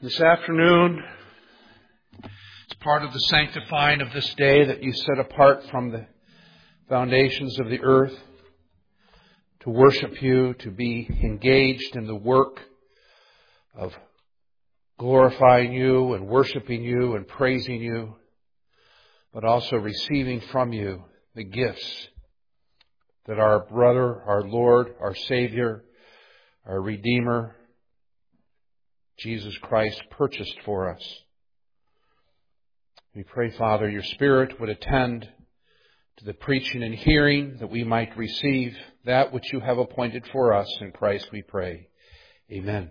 This afternoon, it's part of the sanctifying of this day that you set apart from the foundations of the earth to worship you, to be engaged in the work of glorifying you and worshiping you and praising you, but also receiving from you the gifts that our brother, our Lord, our Savior, our Redeemer, Jesus Christ purchased for us. We pray, Father, your Spirit would attend to the preaching and hearing that we might receive that which you have appointed for us. In Christ we pray. Amen.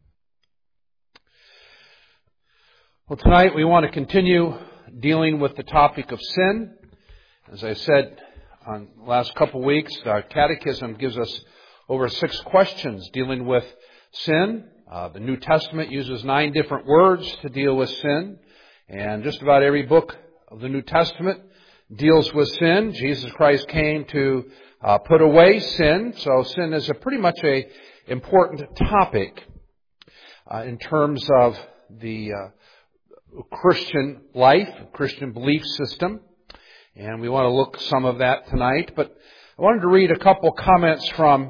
Well, tonight we want to continue dealing with the topic of sin. As I said on the last couple of weeks, our catechism gives us over 6 questions dealing with sin. The New Testament uses 9 different words to deal with sin, and just about every book of the New Testament deals with sin. Jesus Christ came to put away sin, so sin is pretty much an important topic in terms of the Christian life, Christian belief system, and we want to look at some of that tonight. But I wanted to read a couple comments from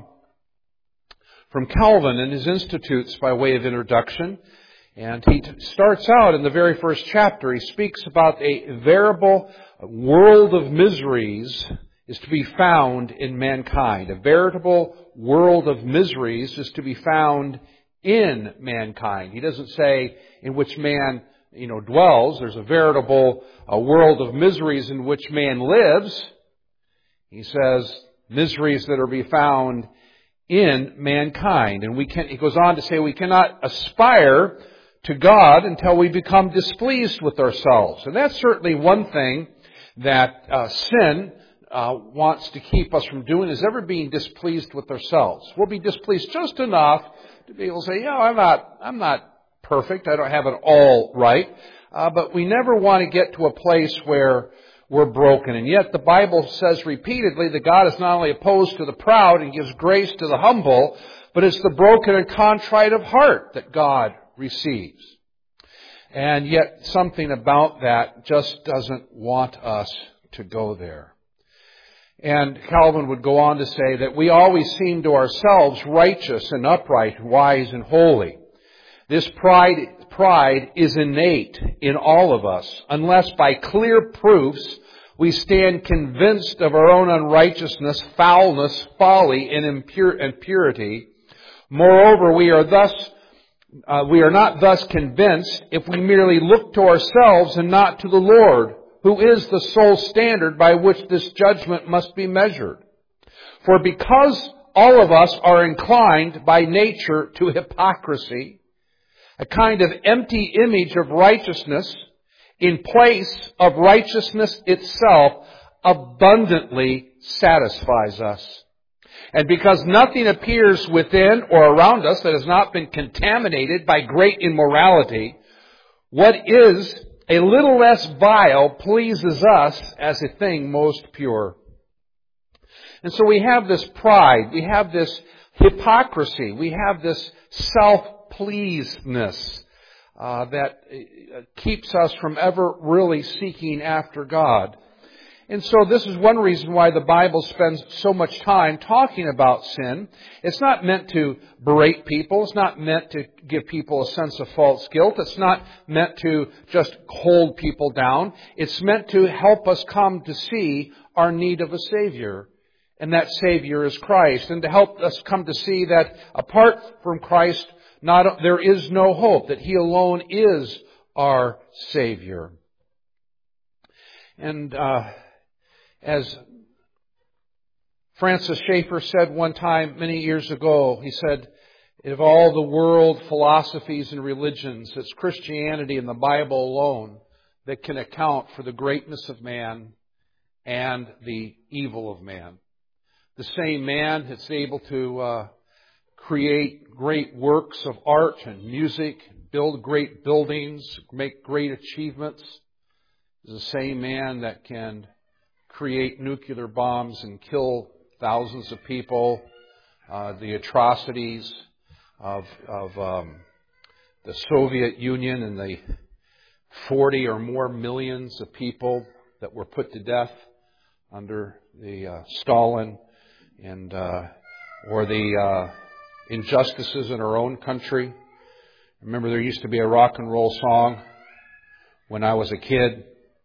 Calvin and his Institutes by way of introduction. And he starts out in the very first chapter. He speaks about a veritable world of miseries is to be found in mankind. A veritable world of miseries is to be found in mankind. He doesn't say in which man dwells. There's a veritable world of miseries in which man lives. He says miseries that are to be found in mankind. And he goes on to say we cannot aspire to God until we become displeased with ourselves. And that's certainly one thing that sin wants to keep us from doing, is ever being displeased with ourselves. We'll be displeased just enough to be able to say, I'm not perfect. I don't have it all right. But we never want to get to a place where we're broken. And yet the Bible says repeatedly that God is not only opposed to the proud and gives grace to the humble, but it's the broken and contrite of heart that God receives. And yet something about that just doesn't want us to go there. And Calvin would go on to say that we always seem to ourselves righteous and upright, wise and holy. This pride is innate in all of us, unless by clear proofs we stand convinced of our own unrighteousness, foulness, folly, and impurity. Moreover, we are not thus convinced if we merely look to ourselves and not to the Lord, who is the sole standard by which this judgment must be measured. For because all of us are inclined by nature to hypocrisy, a kind of empty image of righteousness in place of righteousness itself abundantly satisfies us. And because nothing appears within or around us that has not been contaminated by great immorality, what is a little less vile pleases us as a thing most pure. And so we have this pride, we have this hypocrisy, we have this self-pleasedness that keeps us from ever really seeking after God. And so this is one reason why the Bible spends so much time talking about sin. It's not meant to berate people. It's not meant to give people a sense of false guilt. It's not meant to just hold people down. It's meant to help us come to see our need of a Savior. And that Savior is Christ. And to help us come to see that apart from Christ, there is no hope, that He alone is our Savior. And as Francis Schaeffer said one time many years ago, he said, of all the world philosophies and religions, it's Christianity and the Bible alone that can account for the greatness of man and the evil of man. The same man that's able to create great works of art and music, build great buildings, make great achievements, is the same man that can create nuclear bombs and kill thousands of people, the atrocities of the Soviet Union and the 40 or more millions of people that were put to death under the Stalin, and or the injustices in our own country. Remember, there used to be a rock and roll song when I was a kid.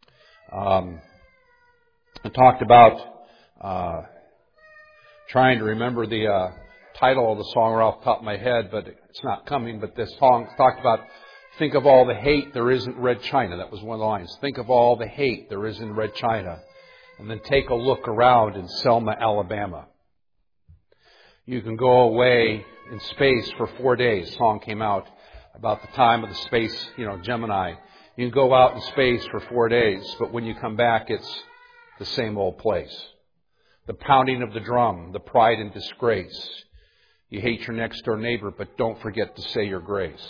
It talked about trying to remember the title of the song off the top of my head, but it's not coming. But this song talked about, think of all the hate there is in Red China. That was one of the lines. Think of all the hate there is in Red China. And then take a look around in Selma, Alabama. You can go away in space for 4 days. The song came out about the time of the space, Gemini. You can go out in space for 4 days, but when you come back, it's the same old place. The pounding of the drum, the pride and disgrace. You hate your next door neighbor, but don't forget to say your grace.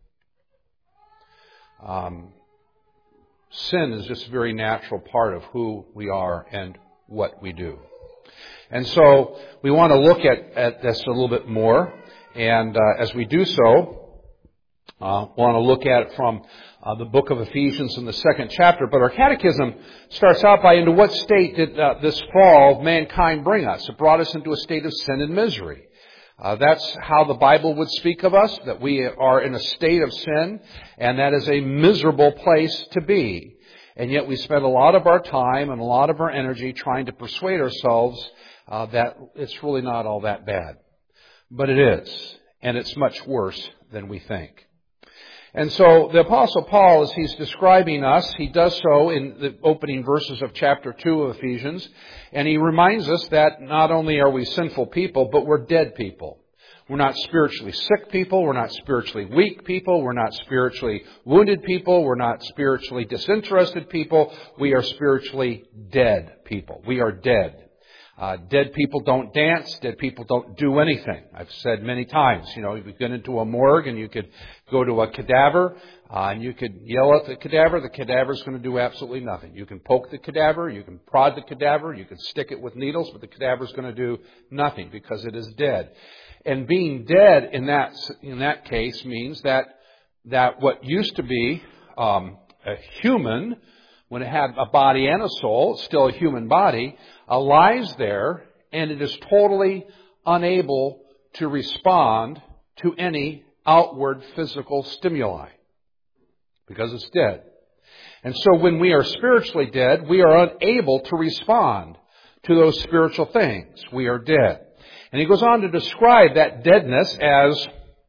Sin is just a very natural part of who we are and what we do. And so we want to look at this a little bit more. And as we do so, want to look at it from the book of Ephesians in the 2nd chapter. But our catechism starts out by, into what state did this fall of mankind bring us? It brought us into a state of sin and misery. That's how the Bible would speak of us, that we are in a state of sin, and that is a miserable place to be. And yet we spend a lot of our time and a lot of our energy trying to persuade ourselves that it's really not all that bad. But it is, and it's much worse than we think. And so the Apostle Paul, as he's describing us, he does so in the opening verses of chapter 2 of Ephesians, and he reminds us that not only are we sinful people, but we're dead people. We're not spiritually sick people, we're not spiritually weak people, we're not spiritually wounded people, we're not spiritually disinterested people, we are spiritually dead people. We are dead. Dead people don't dance. Dead people don't do anything. I've said many times, you could get into a morgue and you could go to a cadaver and you could yell at the cadaver. The cadaver's going to do absolutely nothing. You can poke the cadaver, you can prod the cadaver, you can stick it with needles, but the cadaver's going to do nothing because it is dead. And being dead in that case means that what used to be a human, when it had a body and a soul, it's still a human body, lies there, and it is totally unable to respond to any outward physical stimuli because it's dead. And so when we are spiritually dead, we are unable to respond to those spiritual things. We are dead. And he goes on to describe that deadness as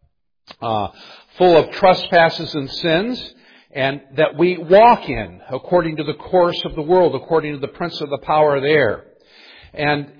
full of trespasses and sins, and that we walk in according to the course of the world, according to the prince of the power of the air. And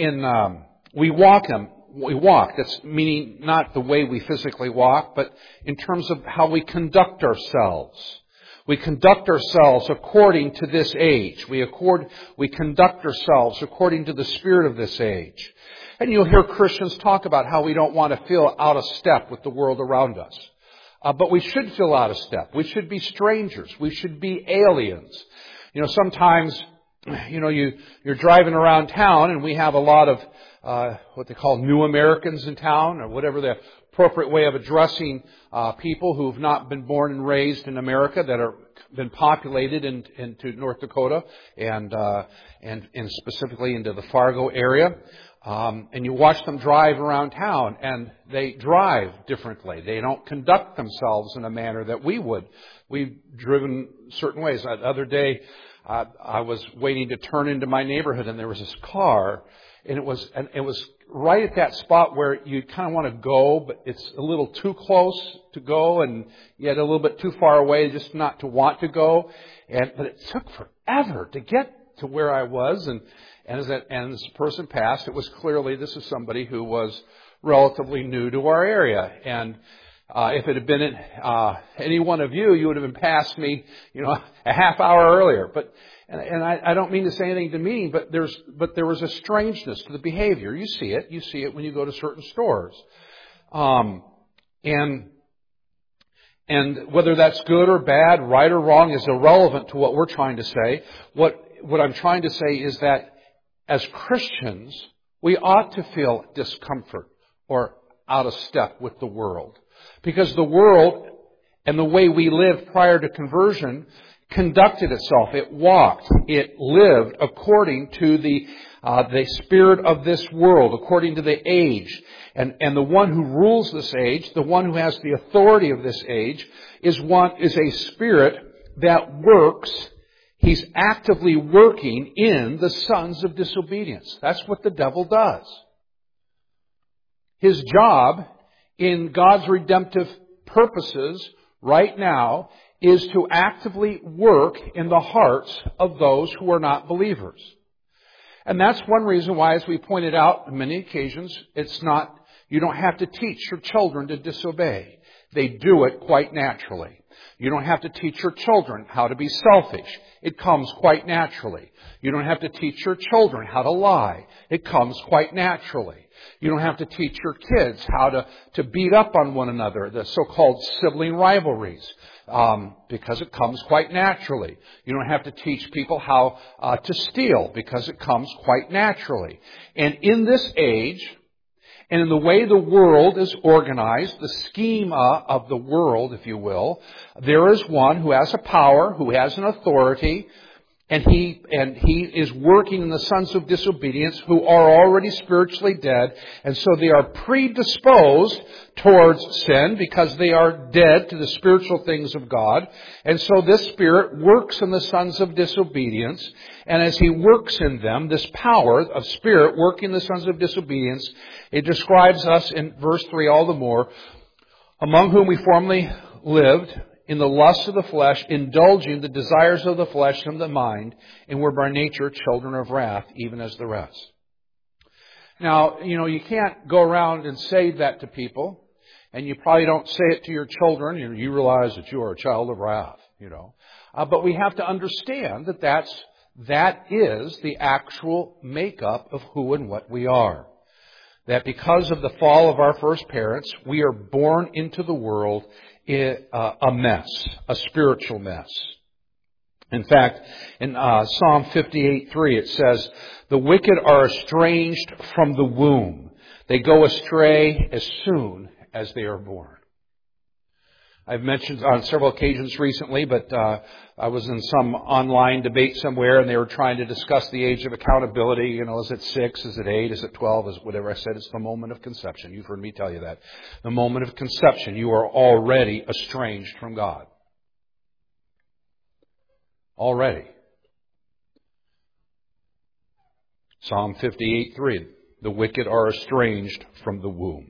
we walk. That's meaning not the way we physically walk, but in terms of how we conduct ourselves. We conduct ourselves according to this age. We conduct ourselves according to the spirit of this age. And you'll hear Christians talk about how we don't want to feel out of step with the world around us. But we should feel out of step. We should be strangers. We should be aliens. Sometimes, you're driving around town and we have a lot of what they call new Americans in town, or whatever the appropriate way of addressing people who have not been born and raised in America, that are been populated into North Dakota and specifically into the Fargo area. And you watch them drive around town, and they drive differently. They don't conduct themselves in a manner that we would. We've driven certain ways. The other day, I was waiting to turn into my neighborhood, and there was this car, and it was right at that spot where you kind of want to go, but it's a little too close to go, and yet a little bit too far away just not to want to go. But it took forever to get to where I was, and as this person passed, it was clearly this is somebody who was relatively new to our area. And if it had been any one of you, you would have been past me, a half hour earlier. And I don't mean to say anything demeaning, but there was a strangeness to the behavior. You see it when you go to certain stores. And whether that's good or bad, right or wrong, is irrelevant to what we're trying to say. What I'm trying to say is that as Christians, we ought to feel discomfort or out of step with the world. Because the world and the way we lived prior to conversion conducted itself. It walked. It lived according to the spirit of this world, according to the age. And the one who rules this age, the one who has the authority of this age, is a spirit that works. He's actively working in the sons of disobedience. That's what the devil does. His job in God's redemptive purposes right now is to actively work in the hearts of those who are not believers. And that's one reason why, as we pointed out on many occasions, you don't have to teach your children to disobey. They do it quite naturally. You don't have to teach your children how to be selfish. It comes quite naturally. You don't have to teach your children how to lie. It comes quite naturally. You don't have to teach your kids how to beat up on one another, the so-called sibling rivalries, because it comes quite naturally. You don't have to teach people how to steal, because it comes quite naturally. And in this age, and in the way the world is organized, the schema of the world, if you will, there is one who has a power, who has an authority, and he is working in the sons of disobedience who are already spiritually dead. And so they are predisposed towards sin because they are dead to the spiritual things of God. And so this spirit works in the sons of disobedience. And as he works in them, this power of spirit working in the sons of disobedience, it describes us in verse 3 all the more, among whom we formerly lived in the lust of the flesh, indulging the desires of the flesh and the mind, and were by nature children of wrath, even as the rest. Now, you can't go around and say that to people, and you probably don't say it to your children. You realize that you are a child of wrath, But we have to understand that is the actual makeup of who and what we are. That because of the fall of our first parents, we are born into the world a mess, a spiritual mess. In fact, in Psalm 58:3 it says, "The wicked are estranged from the womb. They go astray as soon as they are born." I've mentioned on several occasions recently, but I was in some online debate somewhere, and they were trying to discuss the age of accountability. Is it 6? Is it 8? Is it 12? Is it whatever? I said, it's the moment of conception. You've heard me tell you that. The moment of conception, you are already estranged from God. Already. Psalm 58:3. The wicked are estranged from the womb.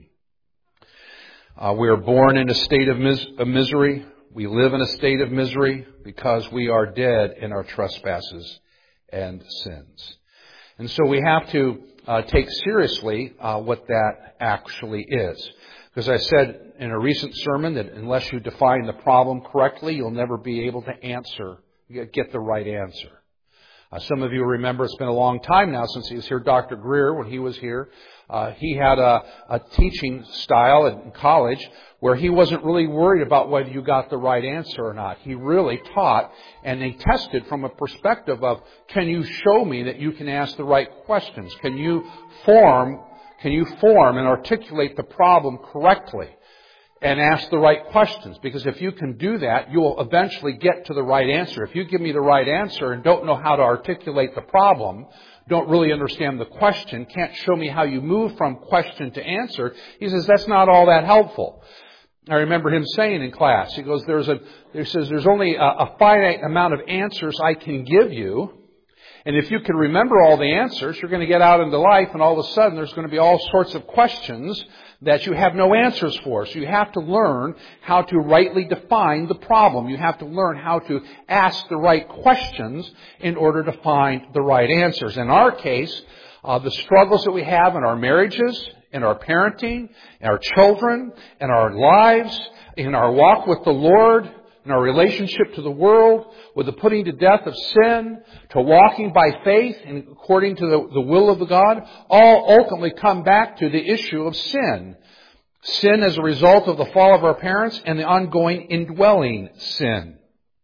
We are born in a state of misery. We live in a state of misery because we are dead in our trespasses and sins. And so we have to take seriously what that actually is. Because I said in a recent sermon that unless you define the problem correctly, you'll never be able to get the right answer. Some of you remember, it's been a long time now since he was here, Dr. Greer, when he was here. He had a teaching style in college where he wasn't really worried about whether you got the right answer or not. He really taught, and he tested from a perspective of, can you show me that you can ask the right questions? Can you form and articulate the problem correctly and ask the right questions? Because if you can do that, you will eventually get to the right answer. If you give me the right answer and don't know how to articulate the problem, don't really understand the question, can't show me how you move from question to answer, he says that's not all that helpful. I remember him saying in class, he goes, there's only a finite amount of answers I can give you. And if you can remember all the answers, you're going to get out into life, and all of a sudden there's going to be all sorts of questions that you have no answers for. So you have to learn how to rightly define the problem. You have to learn how to ask the right questions in order to find the right answers. In our case, the struggles that we have in our marriages, in our parenting, in our children, in our lives, in our walk with the Lord, in our relationship to the world, with the putting to death of sin, to walking by faith and according to the will of God, all ultimately come back to the issue of sin. Sin as a result of the fall of our parents and the ongoing indwelling sin.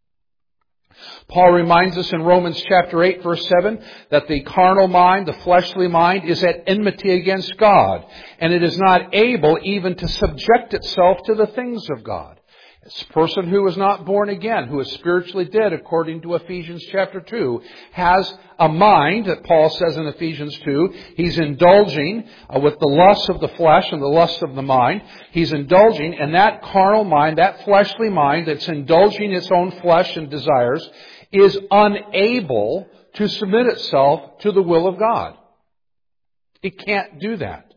Paul reminds us in Romans chapter 8, verse 7, that the carnal mind, the fleshly mind, is at enmity against God, and it is not able even to subject itself to the things of God. This person who is not born again, who is spiritually dead according to Ephesians chapter 2, has a mind that Paul says in Ephesians 2. He's indulging with the lusts of the flesh and the lusts of the mind. He's indulging, and that carnal mind, that fleshly mind that's indulging its own flesh and desires, is unable to submit itself to the will of God. It can't do that.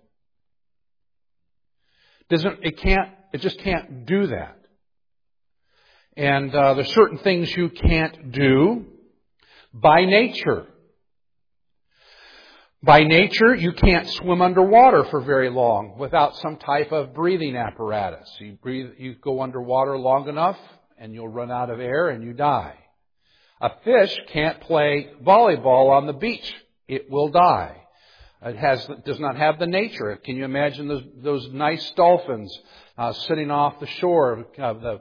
It just can't do that. And there's certain things you can't do by nature. By nature, you can't swim underwater for very long without some type of breathing apparatus. You go underwater long enough and you'll run out of air and you die. A fish can't play volleyball on the beach. It will die. It does not have the nature. Can you imagine those nice dolphins sitting off the shore of the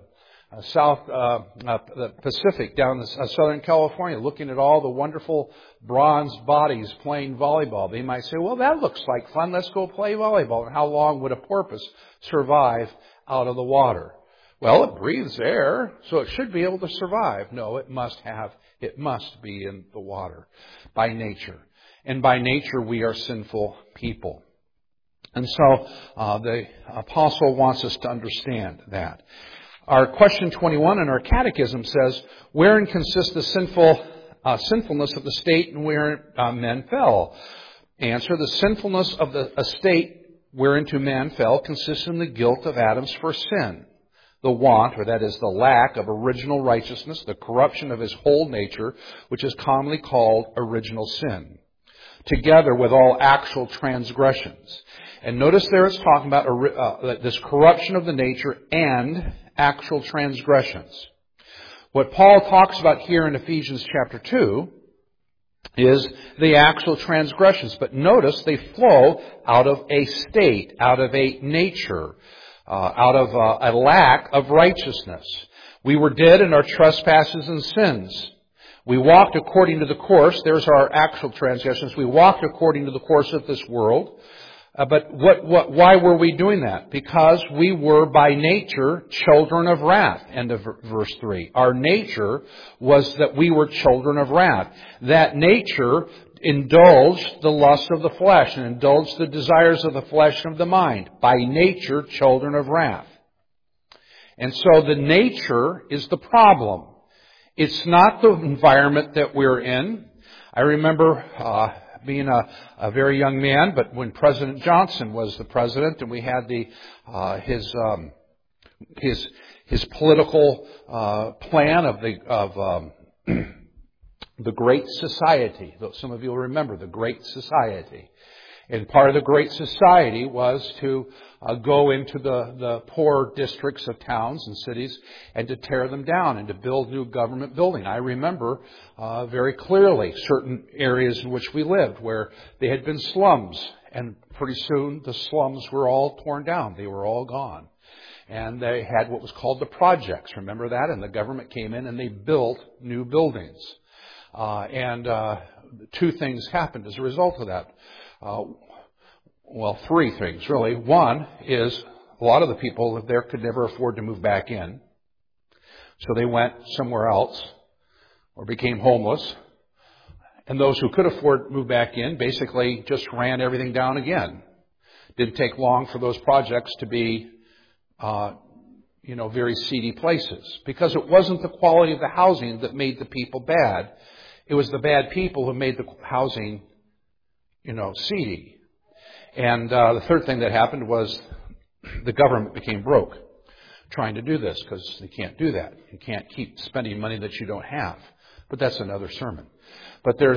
the Pacific, down in Southern California, looking at all the wonderful bronze bodies playing volleyball? They might say, well, that looks like fun. Let's go play volleyball. And how long would a porpoise survive out of the water? Well, it breathes air, so it should be able to survive. No, it must be in the water by nature. And by nature, we are sinful people. And so the apostle wants us to understand that. Our question 21 in our catechism says, wherein consists the sinfulness of the state and wherein men fell? Answer, the sinfulness of the estate whereinto man fell consists in the guilt of Adam's first sin. The want, or that is the lack of original righteousness, the corruption of his whole nature, which is commonly called original sin, together with all actual transgressions. And notice there it's talking about this corruption of the nature and actual transgressions. What Paul talks about here in Ephesians chapter 2 is the actual transgressions. But notice they flow out of a state, out of a nature, out of a lack of righteousness. We were dead in our trespasses and sins. We walked according to the course. There's our actual transgressions. We walked according to the course of this world. But why were we doing that? Because we were by nature children of wrath. End of verse 3. Our nature was that we were children of wrath. That nature indulged the lust of the flesh and indulged the desires of the flesh and of the mind. By nature, children of wrath. And so the nature is the problem. It's not the environment that we're in. I remember being a very young man, but when President Johnson was the president, and we had his political plan of the Great Society. Some of you will remember the Great Society. And part of the Great Society was to go into the poor districts of towns and cities and to tear them down and to build new government building. I remember very clearly certain areas in which we lived where they had been slums. And pretty soon the slums were all torn down. They were all gone. And they had what was called the projects. Remember that? And the government came in and they built new buildings. And two things happened as a result of that. Well, three things, really. One is a lot of the people there could never afford to move back in. So they went somewhere else or became homeless. And those who could afford to move back in basically just ran everything down again. Didn't take long for those projects to be, very seedy places. Because it wasn't the quality of the housing that made the people bad. It was the bad people who made the housing seedy. And the third thing that happened was the government became broke trying to do this because they can't do that. You can't keep spending money that you don't have. But that's another sermon. But they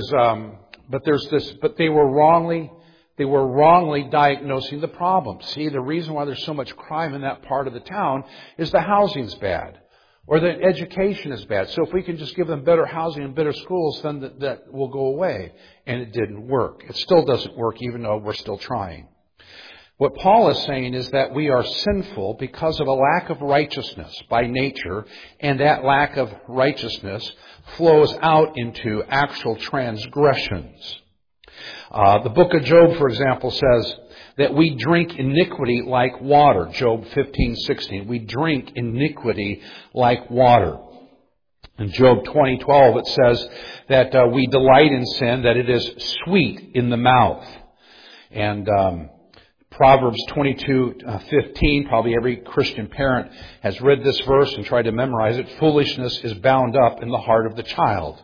were wrongly diagnosing the problem. See, the reason why there's so much crime in that part of the town is the housing's bad. Or the education is bad. So if we can just give them better housing and better schools, then that will go away. And it didn't work. It still doesn't work, even though we're still trying. What Paul is saying is that we are sinful because of a lack of righteousness by nature, and that lack of righteousness flows out into actual transgressions. The book of Job, for example, says, that we drink iniquity like water. Job 15:16. We drink iniquity like water. In Job 20:12 it says that we delight in sin, that it is sweet in the mouth. And Proverbs 22:15, probably every Christian parent has read this verse and tried to memorize it. Foolishness is bound up in the heart of the child.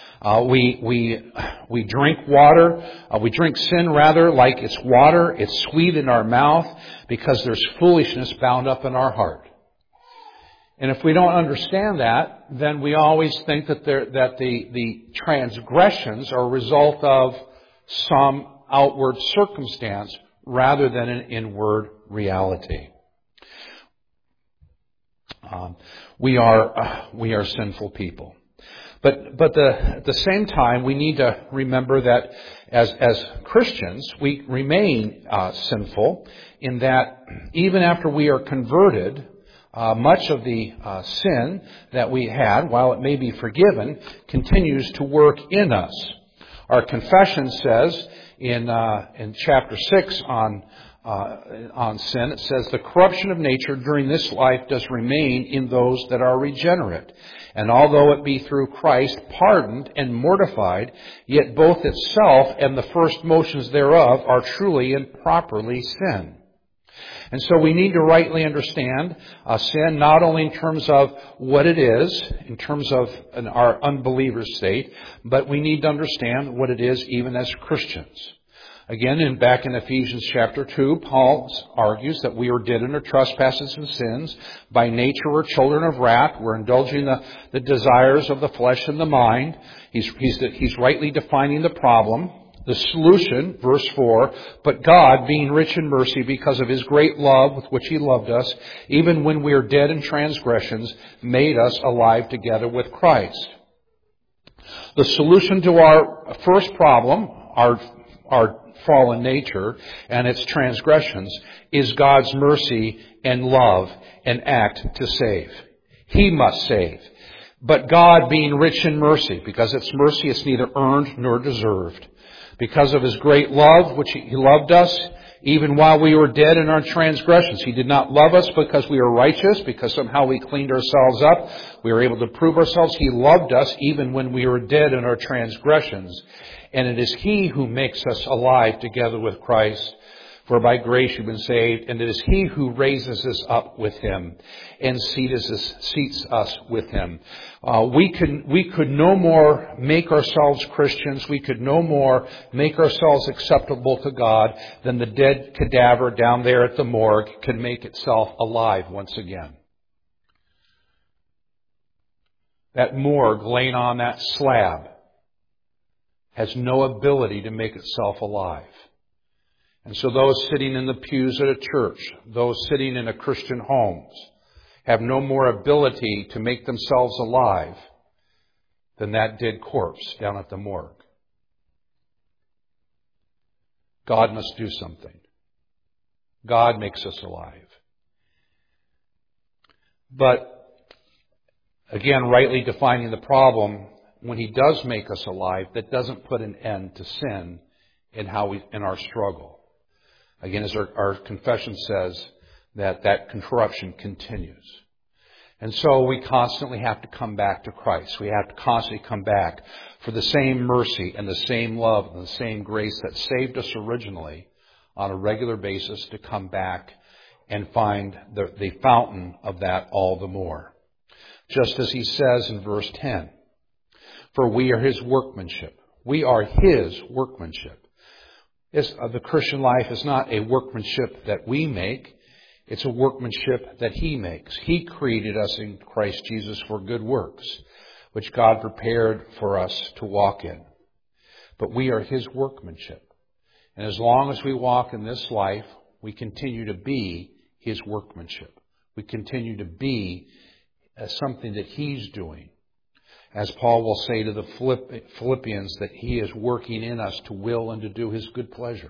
We drink water, we drink sin rather like it's water. It's sweet in our mouth because there's foolishness bound up in our heart. And if we don't understand that, then we always think that the transgressions are a result of some outward circumstance rather than an inward reality. We are sinful people. But at the same time, we need to remember that as Christians, we remain sinful in that even after we are converted, much of the sin that we had, while it may be forgiven, continues to work in us. Our confession says in chapter 6 on sin, it says, "The corruption of nature during this life does remain in those that are regenerate. And although it be through Christ pardoned and mortified, yet both itself and the first motions thereof are truly and properly sin." And so we need to rightly understand sin, not only in terms of what it is, in terms of our unbeliever's state, but we need to understand what it is even as Christians. Again, back in Ephesians chapter 2, Paul argues that we are dead in our trespasses and sins. By nature, we're children of wrath. We're indulging the desires of the flesh and the mind. He's rightly defining the problem. The solution, verse 4, "But God, being rich in mercy because of His great love with which He loved us, even when we are dead in transgressions, made us alive together with Christ." The solution to our first problem, our fallen nature and its transgressions, is God's mercy and love and act to save. He must save. But God, being rich in mercy, because it's mercy, it's neither earned nor deserved. Because of His great love, which He loved us, even while we were dead in our transgressions. He did not love us because we were righteous, because somehow we cleaned ourselves up. We were able to prove ourselves. He loved us even when we were dead in our transgressions. And it is He who makes us alive together with Christ. For by grace you've been saved, and it is He who raises us up with Him and seats us with Him. We could no more make ourselves Christians. We could no more make ourselves acceptable to God than the dead cadaver down there at the morgue can make itself alive once again. That morgue laying on that slab has no ability to make itself alive. And so those sitting in the pews at a church, those sitting in a Christian homes, have no more ability to make themselves alive than that dead corpse down at the morgue. God must do something. God makes us alive. But, again, rightly defining the problem, when He does make us alive, that doesn't put an end to sin in our struggle. Again, as our confession says, that corruption continues. And so we constantly have to come back to Christ. We have to constantly come back for the same mercy and the same love and the same grace that saved us originally on a regular basis, to come back and find the fountain of that all the more. Just as He says in verse 10, "For we are His workmanship." We are His workmanship. The Christian life is not a workmanship that we make. It's a workmanship that He makes. He created us in Christ Jesus for good works, which God prepared for us to walk in. But we are His workmanship. And as long as we walk in this life, we continue to be His workmanship. We continue to be something that He's doing. As Paul will say to the Philippians, that He is working in us to will and to do His good pleasure.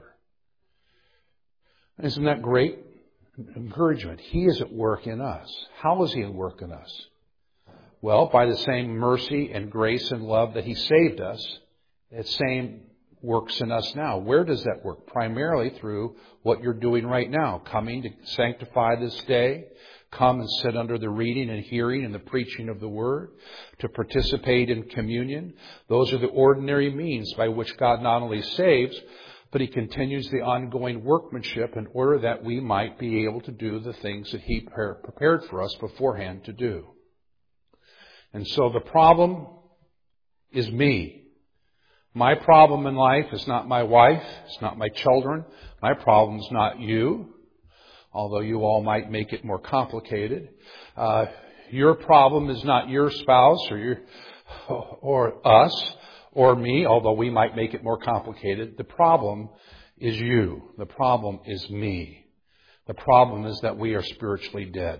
Isn't that great encouragement? He is at work in us. How is He at work in us? Well, by the same mercy and grace and love that He saved us, that same works in us now. Where does that work? Primarily through what you're doing right now. Coming to sanctify this day. Come and sit under the reading and hearing and the preaching of the Word. To participate in communion. Those are the ordinary means by which God not only saves, but He continues the ongoing workmanship in order that we might be able to do the things that He prepared for us beforehand to do. And so the problem is me. My problem in life is not my wife. It's not my children. My problem is not you, although you all might make it more complicated. Your problem is not your spouse or us or me, although we might make it more complicated. The problem is you. The problem is me. The problem is that we are spiritually dead.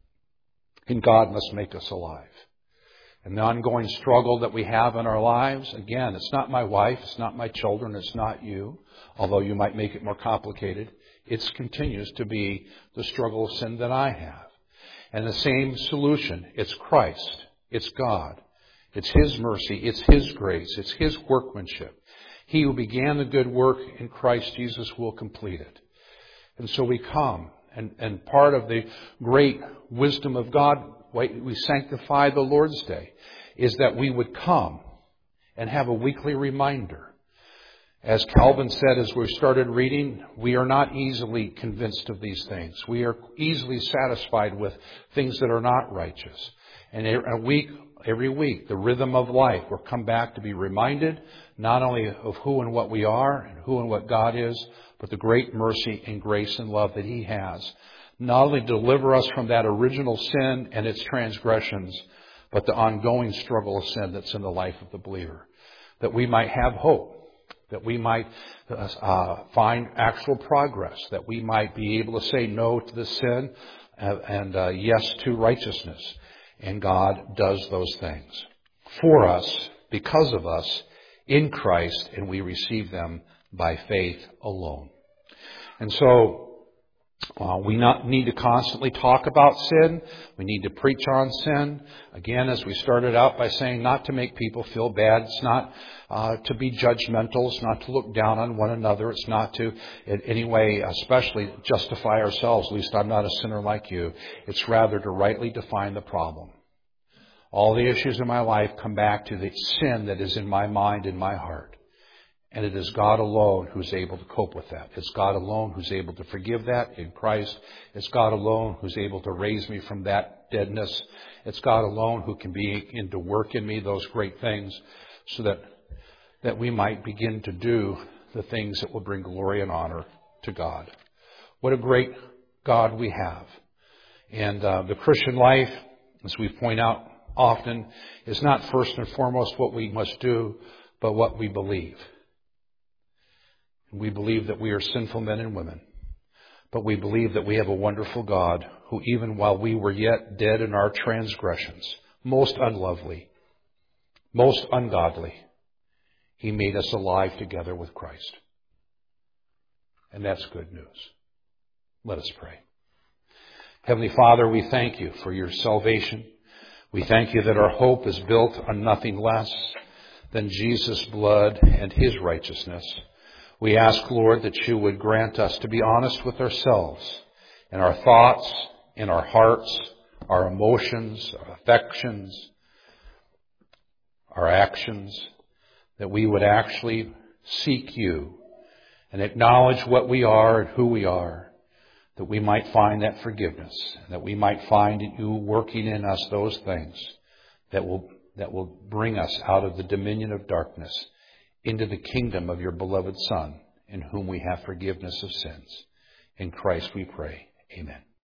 And God must make us alive. And the ongoing struggle that we have in our lives, again, it's not my wife, it's not my children, it's not you, although you might make it more complicated. It continues to be the struggle of sin that I have. And the same solution, it's Christ, it's God, it's His mercy, it's His grace, it's His workmanship. He who began the good work in Christ Jesus will complete it. And so we come, and part of the great wisdom of God, we sanctify the Lord's Day, is that we would come and have a weekly reminder. As Calvin said as we started reading, we are not easily convinced of these things. We are easily satisfied with things that are not righteous. And every week, the rhythm of life, we'll come back to be reminded not only of who and what we are and who and what God is, but the great mercy and grace and love that He has. Not only deliver us from that original sin and its transgressions, but the ongoing struggle of sin that's in the life of the believer. That we might have hope. That we might find actual progress. That we might be able to say no to the sin and yes to righteousness. And God does those things for us, because of us, in Christ, and we receive them by faith alone. And so, we need to constantly talk about sin. We need to preach on sin. Again, as we started out by saying, not to make people feel bad. It's not to be judgmental. It's not to look down on one another. It's not to, in any way, especially justify ourselves. At least I'm not a sinner like you. It's rather to rightly define the problem. All the issues in my life come back to the sin that is in my mind and my heart. And it is God alone who's able to cope with that. It's God alone who's able to forgive that in Christ. It's God alone who's able to raise me from that deadness. It's God alone who can begin to work in me those great things so that we might begin to do the things that will bring glory and honor to God. What a great God we have. And the Christian life, as we point out often, is not first and foremost what we must do, but what we believe. We believe that we are sinful men and women, but we believe that we have a wonderful God who, even while we were yet dead in our transgressions, most unlovely, most ungodly, He made us alive together with Christ. And that's good news. Let us pray. Heavenly Father, we thank You for Your salvation. We thank You that our hope is built on nothing less than Jesus' blood and His righteousness. We ask, Lord, that You would grant us to be honest with ourselves in our thoughts, in our hearts, our emotions, our affections, our actions, that we would actually seek You and acknowledge what we are and who we are, that we might find that forgiveness, and that we might find You working in us those things that will bring us out of the dominion of darkness into the kingdom of Your beloved Son, in whom we have forgiveness of sins. In Christ we pray. Amen.